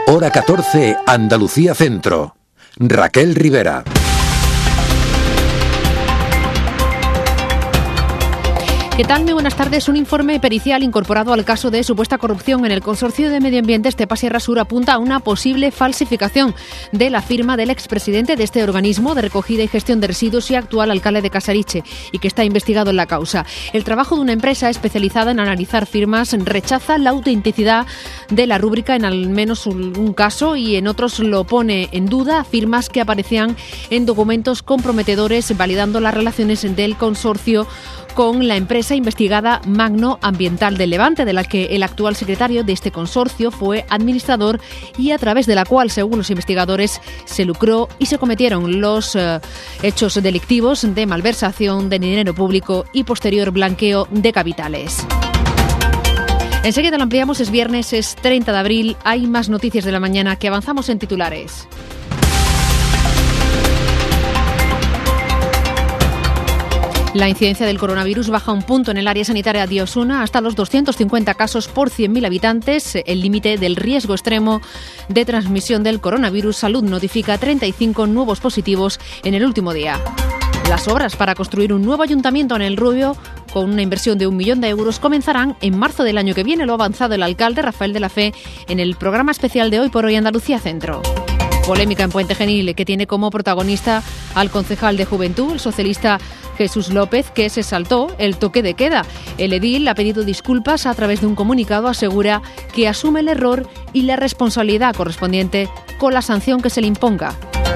Hora 14, Andalucía Centro. Raquel Rivera. ¿Qué tal? Muy buenas tardes. Un informe pericial incorporado al caso de supuesta corrupción en el Consorcio de Medio Ambiente Estepa Sierra Sur apunta a una posible falsificación de la firma del expresidente de este organismo de recogida y gestión de residuos y actual alcalde de Casariche, y que está investigado en la causa. El trabajo de una empresa especializada en analizar firmas rechaza la autenticidad de la rúbrica en al menos un caso, y en otros lo pone en duda firmas que aparecían en documentos comprometedores, validando las relaciones del consorcio con la empresa investigada Magno Ambiental del Levante, de la que el actual secretario de este consorcio fue administrador y a través de la cual, según los investigadores, se lucró y se cometieron los hechos delictivos de malversación de dinero público y posterior blanqueo de capitales. Enseguida lo ampliamos, es viernes, es 30 de abril, hay más noticias de la mañana que avanzamos en titulares. La incidencia del coronavirus baja un punto en el área sanitaria de Osuna hasta los 250 casos por 100.000 habitantes, el límite del riesgo extremo de transmisión del coronavirus. Salud notifica 35 nuevos positivos en el último día. Las obras para construir un nuevo ayuntamiento en El Rubio, con una inversión de 1 millón de euros, comenzarán en marzo del año que viene. Lo ha avanzado el alcalde Rafael de la Fe en el programa especial de Hoy por Hoy Andalucía Centro. Polémica en Puente Genil, que tiene como protagonista al concejal de Juventud, el socialista Jesús López, que se saltó el toque de queda. El edil ha pedido disculpas a través de un comunicado, asegura que asume el error y la responsabilidad correspondiente con la sanción que se le imponga.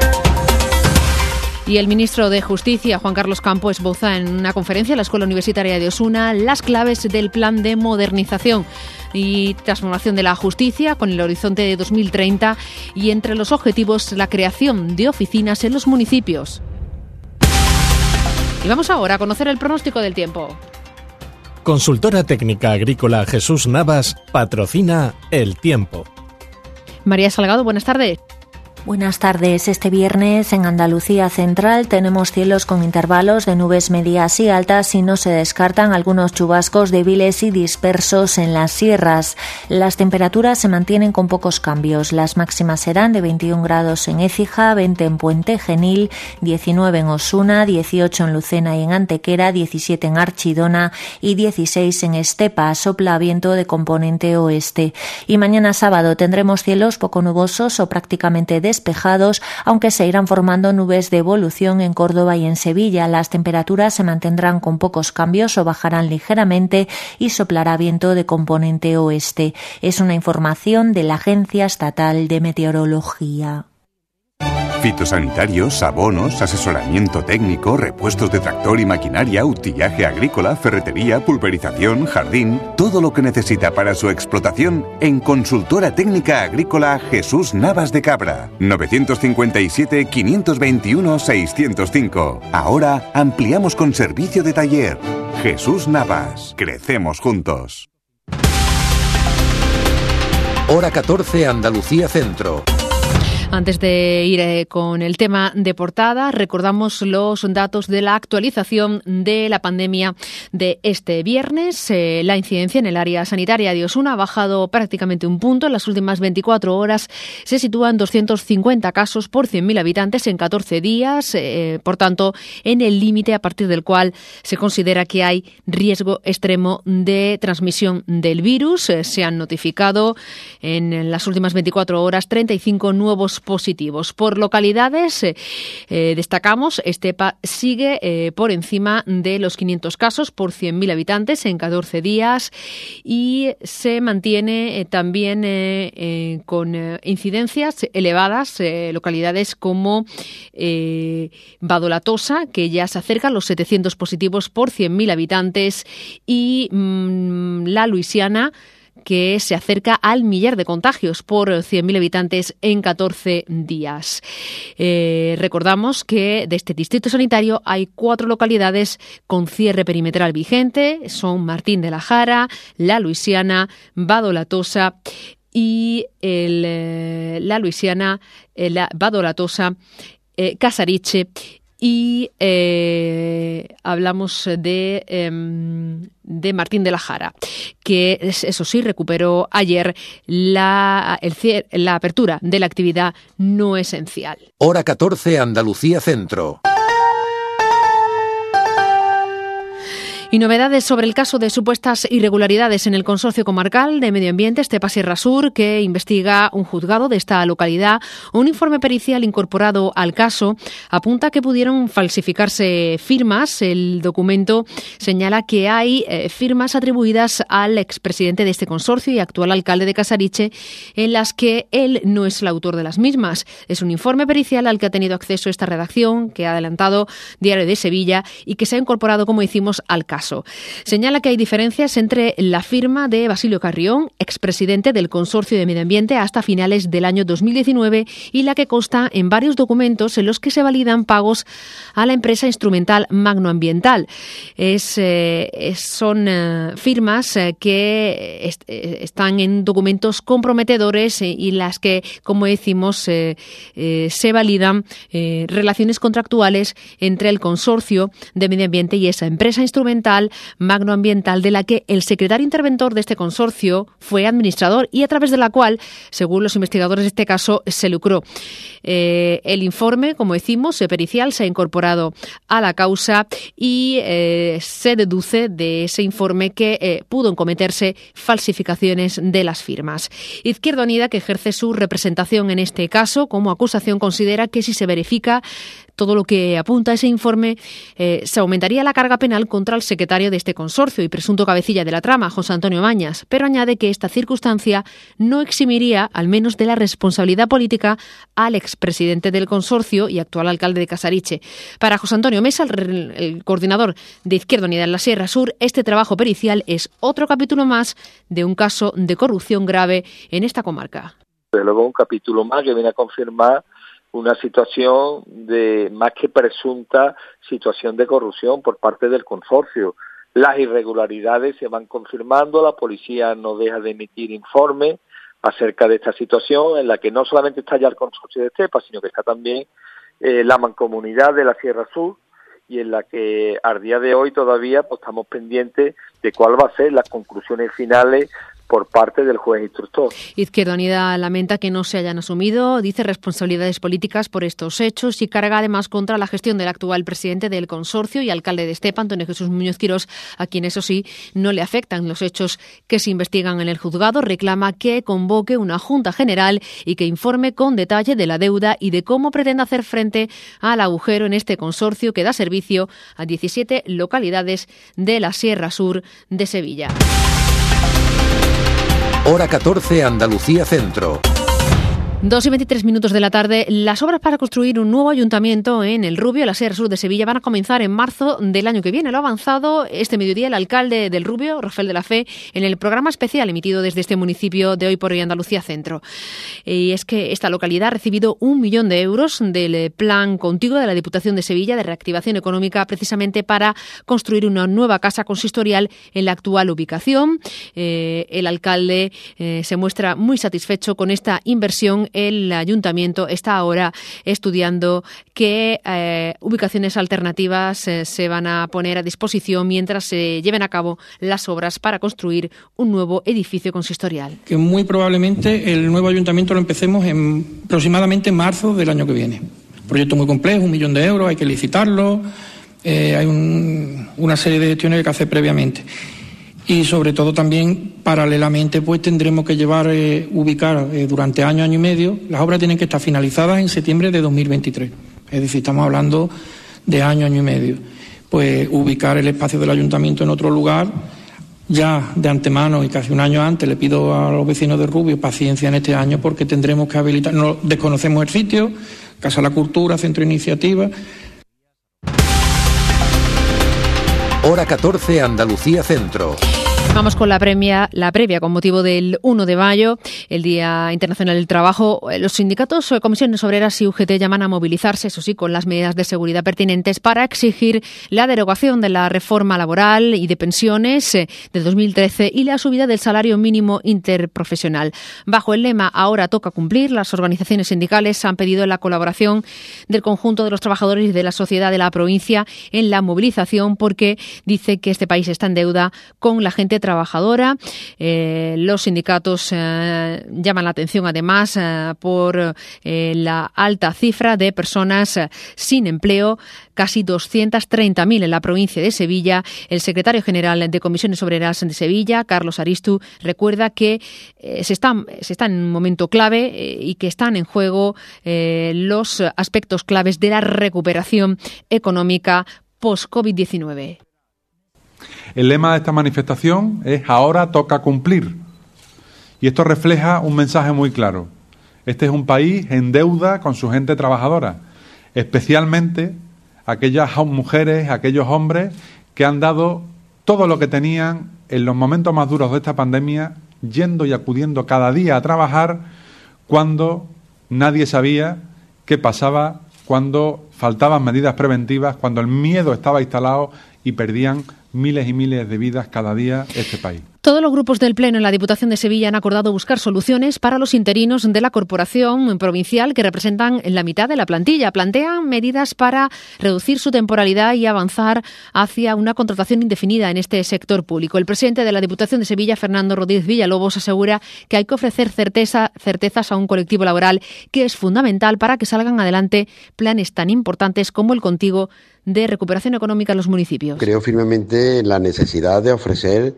Y el ministro de Justicia, Juan Carlos Campo, esboza en una conferencia en la Escuela Universitaria de Osuna las claves del plan de modernización y transformación de la justicia con el horizonte de 2030, y entre los objetivos la creación de oficinas en los municipios. Y vamos ahora a conocer el pronóstico del tiempo. Consultora técnica agrícola Jesús Navas patrocina el tiempo. María Salgado, buenas tardes. Buenas tardes. Este viernes en Andalucía Central tenemos cielos con intervalos de nubes medias y altas y no se descartan algunos chubascos débiles y dispersos en las sierras. Las temperaturas se mantienen con pocos cambios. Las máximas serán de 21 grados en Écija, 20 en Puente Genil, 19 en Osuna, 18 en Lucena y en Antequera, 17 en Archidona y 16 en Estepa. Sopla viento de componente oeste. Y mañana sábado tendremos cielos poco nubosos o prácticamente despejados, aunque se irán formando nubes de evolución en Córdoba y en Sevilla. Las temperaturas se mantendrán con pocos cambios o bajarán ligeramente y soplará viento de componente oeste. Es una información de la Agencia Estatal de Meteorología. Fitosanitarios, abonos, asesoramiento técnico, repuestos de tractor y maquinaria, utillaje agrícola, ferretería, pulverización, jardín, todo lo que necesita para su explotación en Consultora Técnica Agrícola Jesús Navas de Cabra. 957-521-605. Ahora ampliamos con servicio de taller. Jesús Navas. Crecemos juntos. Hora 14, Andalucía Centro. Antes de ir con el tema de portada, recordamos los datos de la actualización de la pandemia de este viernes. La incidencia en el área sanitaria de Osuna ha bajado prácticamente un punto. En las últimas 24 horas se sitúan 250 casos por 100.000 habitantes en 14 días. Por tanto, en el límite a partir del cual se considera que hay riesgo extremo de transmisión del virus. Se han notificado en las últimas 24 horas 35 nuevos positivos. Por localidades, destacamos, Estepa sigue por encima de los 500 casos por 100.000 habitantes en 14 días y se mantiene también con incidencias elevadas localidades como Badolatosa, que ya se acerca a los 700 positivos por 100.000 habitantes, y La Luisiana, que se acerca al millar de contagios por 100.000 habitantes en 14 días. Recordamos que de este distrito sanitario hay 4 localidades con cierre perimetral vigente. Son Martín de la Jara, La Luisiana, Badolatosa y La Luisiana, Badolatosa, Casariche Y hablamos de Martín de la Jara, que eso sí recuperó ayer la apertura de la actividad no esencial. Hora 14, Andalucía Centro. Y novedades sobre el caso de supuestas irregularidades en el Consorcio Comarcal de Medio Ambiente Estepa-Sierra Sur, que investiga un juzgado de esta localidad. Un informe pericial incorporado al caso apunta que pudieron falsificarse firmas. El documento señala que hay firmas atribuidas al expresidente de este consorcio y actual alcalde de Casariche, en las que él no es el autor de las mismas. Es un informe pericial al que ha tenido acceso esta redacción, que ha adelantado Diario de Sevilla y que se ha incorporado, como decimos, al caso. Señala que hay diferencias entre la firma de Basilio Carrión, expresidente del Consorcio de Medio Ambiente hasta finales del año 2019, y la que consta en varios documentos en los que se validan pagos a la empresa instrumental Magno Ambiental. Son firmas que están en documentos comprometedores y las que, como decimos, se validan relaciones contractuales entre el Consorcio de Medio Ambiente y esa empresa instrumental Magno Ambiental, de la que el secretario interventor de este consorcio fue administrador y a través de la cual, según los investigadores de este caso, se lucró. El informe, como decimos, pericial, se ha incorporado a la causa y se deduce de ese informe que pudo cometerse falsificaciones de las firmas. Izquierda Unida, que ejerce su representación en este caso, como acusación considera que si se verifica todo lo que apunta ese informe, se aumentaría la carga penal contra el secretario de este consorcio y presunto cabecilla de la trama, José Antonio Mañas, pero añade que esta circunstancia no eximiría, al menos de la responsabilidad política, al expresidente del consorcio y actual alcalde de Casariche. Para José Antonio Mesa, el coordinador de Izquierda Unida en la Sierra Sur, este trabajo pericial es otro capítulo más de un caso de corrupción grave en esta comarca. Desde luego un capítulo más que viene a confirmar una situación de más que presunta situación de corrupción por parte del consorcio. Las irregularidades se van confirmando, la policía no deja de emitir informes acerca de esta situación en la que no solamente está ya el consorcio de Estepa, sino que está también la mancomunidad de la Sierra Sur, y en la que al día de hoy todavía pues estamos pendientes de cuál va a ser las conclusiones finales por parte del juez instructor. Izquierda Unida lamenta que no se hayan asumido, dice, responsabilidades políticas por estos hechos y carga además contra la gestión del actual presidente del consorcio y alcalde de Estepa, Antonio Jesús Muñoz Quirós, a quien eso sí no le afectan los hechos que se investigan en el juzgado. Reclama que convoque una junta general y que informe con detalle de la deuda y de cómo pretende hacer frente al agujero en este consorcio que da servicio a 17 localidades de la Sierra Sur de Sevilla. Hora 14, Andalucía Centro. 2:23 de la tarde. Las obras para construir un nuevo ayuntamiento en El Rubio, la Sierra Sur de Sevilla, van a comenzar en marzo del año que viene. Lo ha avanzado este mediodía el alcalde del Rubio, Rafael de la Fe, en el programa especial emitido desde este municipio de Hoy por Hoy Andalucía Centro. Y es que esta localidad ha recibido 1 millón de euros del plan contiguo de la Diputación de Sevilla de reactivación económica, precisamente para construir una nueva casa consistorial en la actual ubicación. El alcalde se muestra muy satisfecho con esta inversión. El ayuntamiento está ahora estudiando qué ubicaciones alternativas se van a poner a disposición mientras se lleven a cabo las obras para construir un nuevo edificio consistorial. Que muy probablemente el nuevo ayuntamiento lo empecemos en aproximadamente marzo del año que viene. Proyecto muy complejo, 1 millón de euros, hay que licitarlo, hay una serie de gestiones que hay que hacer previamente. Y sobre todo también, paralelamente, pues tendremos que ubicar durante año y medio. Las obras tienen que estar finalizadas en septiembre de 2023. Es decir, estamos hablando de año y medio. Pues ubicar el espacio del ayuntamiento en otro lugar, ya de antemano y casi un año antes, le pido a los vecinos de Rubio paciencia en este año porque tendremos que habilitar. No desconocemos el sitio, Casa de la Cultura, Centro de Iniciativa. Hora 14, Andalucía Centro. Vamos con la previa con motivo del 1 de mayo, el Día Internacional del Trabajo. Los sindicatos, comisiones obreras y UGT llaman a movilizarse, eso sí, con las medidas de seguridad pertinentes para exigir la derogación de la reforma laboral y de pensiones de 2013 y la subida del salario mínimo interprofesional. Bajo el lema "Ahora toca cumplir", las organizaciones sindicales han pedido la colaboración del conjunto de los trabajadores y de la sociedad de la provincia en la movilización porque dice que este país está en deuda con la gente trabajadora. Los sindicatos llaman la atención además por la alta cifra de personas sin empleo, casi 230.000 en la provincia de Sevilla. El secretario general de Comisiones Obreras de Sevilla, Carlos Aristu, recuerda que se está en un momento clave y que están en juego los aspectos claves de la recuperación económica post-COVID-19. El lema de esta manifestación es "Ahora toca cumplir". Y esto refleja un mensaje muy claro. Este es un país en deuda con su gente trabajadora, especialmente aquellas mujeres, aquellos hombres que han dado todo lo que tenían en los momentos más duros de esta pandemia, yendo y acudiendo cada día a trabajar cuando nadie sabía qué pasaba, cuando faltaban medidas preventivas, cuando el miedo estaba instalado y perdían miles y miles de vidas cada día este país. Todos los grupos del Pleno en la Diputación de Sevilla han acordado buscar soluciones para los interinos de la corporación provincial que representan la mitad de la plantilla. Plantean medidas para reducir su temporalidad y avanzar hacia una contratación indefinida en este sector público. El presidente de la Diputación de Sevilla, Fernando Rodríguez Villalobos, asegura que hay que ofrecer certezas a un colectivo laboral que es fundamental para que salgan adelante planes tan importantes como el Contigo de recuperación económica en los municipios. Creo firmemente en la necesidad de ofrecer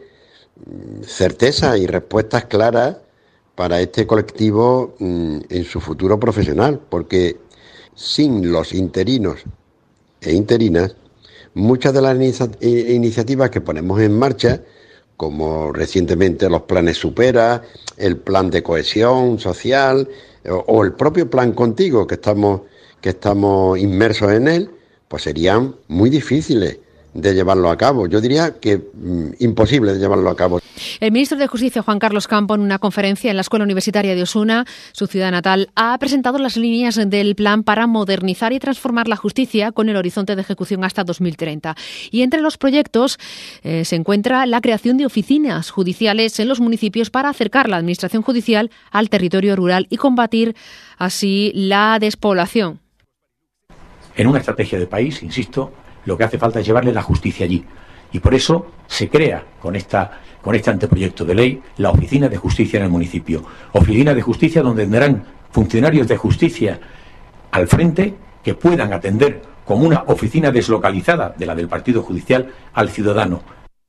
certeza y respuestas claras para este colectivo en su futuro profesional, porque sin los interinos e interinas, muchas de las iniciativas que ponemos en marcha, como recientemente los planes Supera, el plan de cohesión social o el propio plan Contigo que estamos inmersos en él, pues serían muy difíciles de llevarlo a cabo. Yo diría que imposible de llevarlo a cabo. El ministro de Justicia, Juan Carlos Campo, en una conferencia en la Escuela Universitaria de Osuna, su ciudad natal, ha presentado las líneas del plan para modernizar y transformar la justicia con el horizonte de ejecución hasta 2030. Y entre los proyectos se encuentra la creación de oficinas judiciales en los municipios para acercar la administración judicial al territorio rural y combatir así la despoblación. En una estrategia de país, insisto, lo que hace falta es llevarle la justicia allí. Y por eso se crea con este anteproyecto de ley la Oficina de Justicia en el municipio. Oficina de Justicia donde tendrán funcionarios de justicia al frente que puedan atender como una oficina deslocalizada de la del Partido Judicial al ciudadano.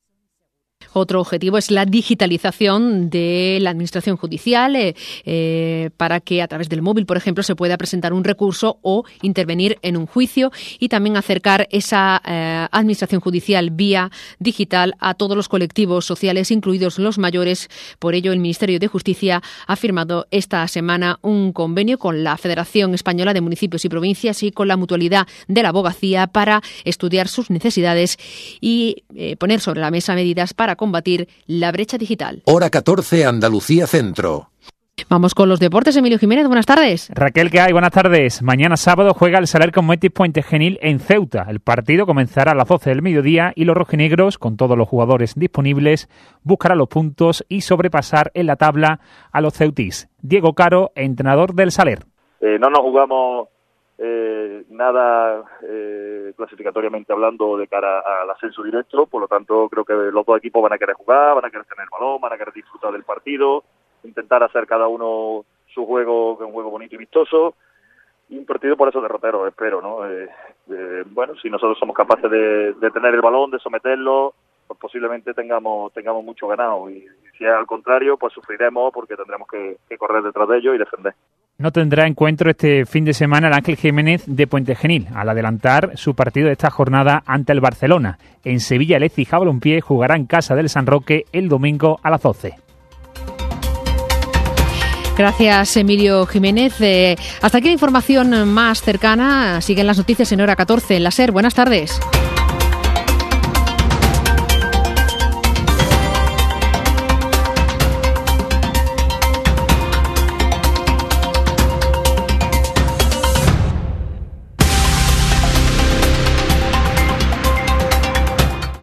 Otro objetivo es la digitalización de la administración judicial para que a través del móvil, por ejemplo, se pueda presentar un recurso o intervenir en un juicio y también acercar esa administración judicial vía digital a todos los colectivos sociales, incluidos los mayores. Por ello, el Ministerio de Justicia ha firmado esta semana un convenio con la Federación Española de Municipios y Provincias y con la Mutualidad de la Abogacía para estudiar sus necesidades y poner sobre la mesa medidas para combatir la brecha digital. Hora 14, Andalucía Centro. Vamos con los deportes. Emilio Jiménez, buenas tardes. Raquel, ¿qué hay? Buenas tardes. Mañana sábado juega el Saler con Metis Puente Genil en Ceuta. El partido comenzará a las 12 del mediodía y los rojinegros, con todos los jugadores disponibles, buscarán los puntos y sobrepasar en la tabla a los ceutís. Diego Caro, entrenador del Saler. No nos jugamos nada clasificatoriamente hablando de cara al ascenso directo, por lo tanto creo que los dos equipos van a querer jugar, van a querer tener balón, van a querer disfrutar del partido, intentar hacer cada uno su juego, un juego bonito y vistoso, y un partido por eso derrotero, espero, ¿no? Bueno, si nosotros somos capaces de tener el balón, de someterlo, pues posiblemente tengamos mucho ganado, y si es al contrario, pues sufriremos porque tendremos que correr detrás de ellos y defender. No tendrá encuentro este fin de semana el Ángel Jiménez de Puente Genil, al adelantar su partido de esta jornada ante el Barcelona. En Sevilla, el Écija Balompié jugará en casa del San Roque el domingo a las 12. Gracias, Emilio Jiménez. Hasta aquí la información más cercana. Siguen las noticias en Hora 14 en la SER. Buenas tardes.